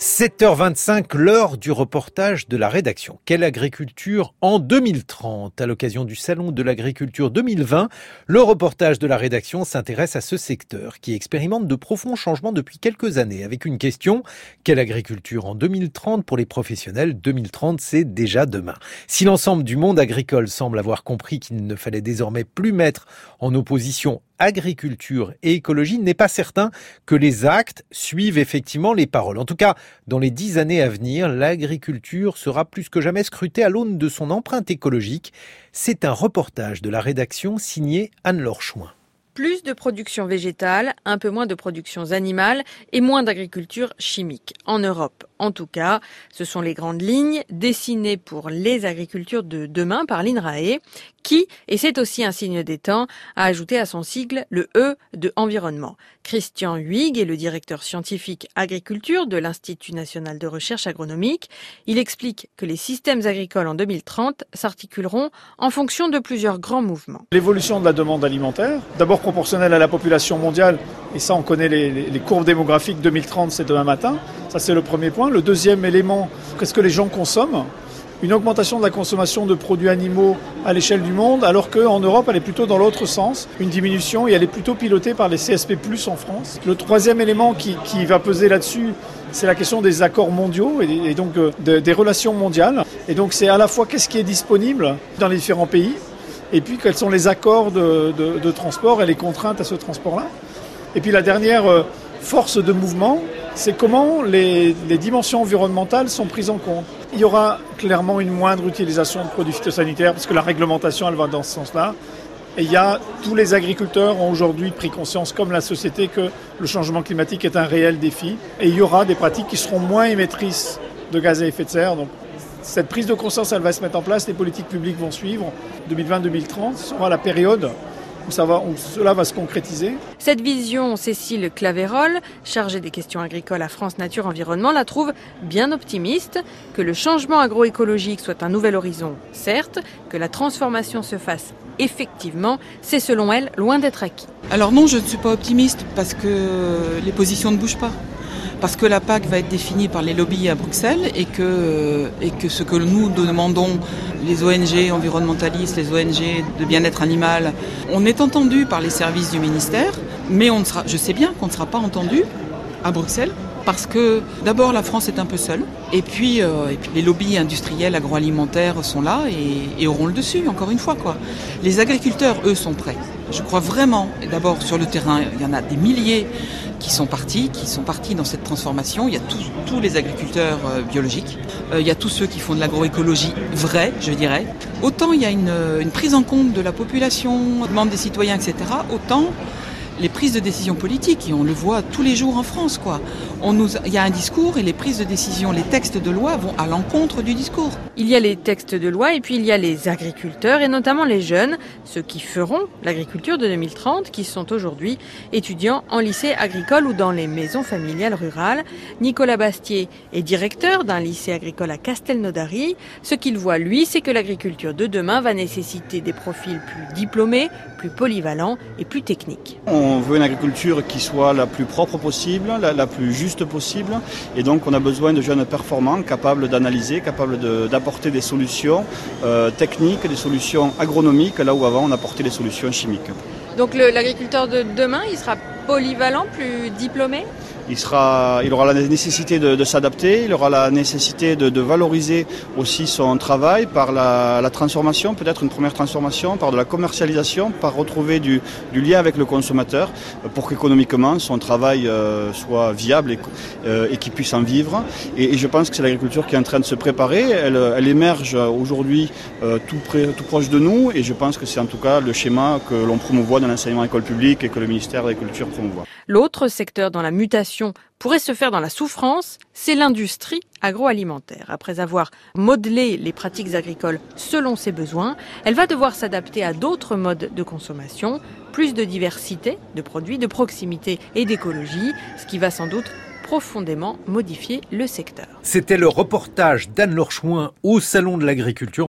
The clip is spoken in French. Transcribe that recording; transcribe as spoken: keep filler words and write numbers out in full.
sept heures vingt-cinq, l'heure du reportage de la rédaction. Quelle agriculture en deux mille trente? À l'occasion du Salon de l'agriculture deux mille vingt, le reportage de la rédaction s'intéresse à ce secteur qui expérimente de profonds changements depuis quelques années avec une question: quelle agriculture en deux mille trente pour les professionnels? deux mille trente, c'est déjà demain. Si l'ensemble du monde agricole semble avoir compris qu'il ne fallait désormais plus mettre en opposition agriculture et écologie, n'est pas certain que les actes suivent effectivement les paroles. En tout cas, dans les dix années à venir, l'agriculture sera plus que jamais scrutée à l'aune de son empreinte écologique. C'est un reportage de la rédaction signé Anne-Laure Chouin. Plus de production végétale, un peu moins de productions animales et moins d'agriculture chimique. En Europe, en tout cas, ce sont les grandes lignes dessinées pour les agricultures de demain par l'INRAE, qui, et c'est aussi un signe des temps, a ajouté à son sigle le E de environnement. Christian Huyghe est le directeur scientifique agriculture de l'Institut national de recherche agronomique. Il explique que les systèmes agricoles en deux mille trente s'articuleront en fonction de plusieurs grands mouvements. L'évolution de la demande alimentaire, d'abord proportionnelle à la population mondiale, et ça on connaît les, les, les courbes démographiques, deux mille trente c'est demain matin, ça c'est le premier point. Le deuxième élément, qu'est-ce que les gens consomment ? Une augmentation de la consommation de produits animaux à l'échelle du monde, alors qu'en Europe, elle est plutôt dans l'autre sens, une diminution, et elle est plutôt pilotée par les C S P plus, en France. Le troisième élément qui, qui va peser là-dessus, c'est la question des accords mondiaux et, et donc de, des relations mondiales. Et donc c'est à la fois qu'est-ce qui est disponible dans les différents pays, et puis quels sont les accords de, de, de transport et les contraintes à ce transport-là. Et puis la dernière euh, force de mouvement, c'est comment les, les dimensions environnementales sont prises en compte. Il y aura clairement une moindre utilisation de produits phytosanitaires parce que la réglementation elle va dans ce sens-là. Et il y a tous les agriculteurs ont aujourd'hui pris conscience, comme la société, que le changement climatique est un réel défi. Et il y aura des pratiques qui seront moins émettrices de gaz à effet de serre. Donc cette prise de conscience, elle va se mettre en place. Les politiques publiques vont suivre. deux mille vingt deux mille trente sera la période où, ça va, où cela va se concrétiser. Cette vision, Cécile Clavérol, chargée des questions agricoles à France Nature Environnement, la trouve bien optimiste, que le changement agroécologique soit un nouvel horizon, certes, que la transformation se fasse effectivement, c'est selon elle loin d'être acquis. Alors non, je ne suis pas optimiste parce que les positions ne bougent pas. Parce que la P A C va être définie par les lobbies à Bruxelles et que, et que ce que nous demandons, les O N G environnementalistes, les O N G de bien-être animal, on est entendu par les services du ministère, mais on ne sera, je sais bien qu'on ne sera pas entendu à Bruxelles. Parce que d'abord la France est un peu seule et puis, euh, et puis les lobbies industriels agroalimentaires sont là et, et auront le dessus encore une fois quoi. Les agriculteurs eux sont prêts. Je crois vraiment, et d'abord sur le terrain, il y en a des milliers qui sont partis, qui sont partis dans cette transformation. Il y a tous, tous les agriculteurs euh, biologiques, euh, il y a tous ceux qui font de l'agroécologie vraie, je dirais. Autant il y a une, une prise en compte de la population, demande des citoyens, et cetera. Autant les prises de décision politiques, et on le voit tous les jours en France, quoi. On nous, il y a un discours et les prises de décision, les textes de loi vont à l'encontre du discours. Il y a les textes de loi et puis il y a les agriculteurs et notamment les jeunes, ceux qui feront l'agriculture de deux mille trente, qui sont aujourd'hui étudiants en lycée agricole ou dans les maisons familiales rurales. Nicolas Bastier est directeur d'un lycée agricole à Castelnaudary. Ce qu'il voit, lui, c'est que l'agriculture de demain va nécessiter des profils plus diplômés, plus polyvalents et plus techniques. On veut une agriculture qui soit la plus propre possible, la, la plus juste possible. Et donc on a besoin de jeunes performants, capables d'analyser, capables de, d'apporter des solutions euh, techniques, des solutions agronomiques, là où avant on apportait des solutions chimiques. Donc le, l'agriculteur de demain, il sera polyvalent, plus diplômé ? Il, sera, il aura la nécessité de, de s'adapter, il aura la nécessité de, de valoriser aussi son travail par la, la transformation, peut-être une première transformation, par de la commercialisation, par retrouver du, du lien avec le consommateur pour qu'économiquement son travail euh, soit viable et, euh, et qu'il puisse en vivre. Et, et je pense que c'est l'agriculture qui est en train de se préparer. Elle, elle émerge aujourd'hui euh, tout, près, tout proche de nous et je pense que c'est en tout cas le schéma que l'on promouvoit dans l'enseignement école publique et que le ministère de l'Agriculture promouvoit. L'autre secteur dans la mutation pourrait se faire dans la souffrance, c'est l'industrie agroalimentaire. Après avoir modelé les pratiques agricoles selon ses besoins, elle va devoir s'adapter à d'autres modes de consommation, plus de diversité de produits, de proximité et d'écologie, ce qui va sans doute profondément modifier le secteur. C'était le reportage d'Anne-Laure Chouin au Salon de l'agriculture.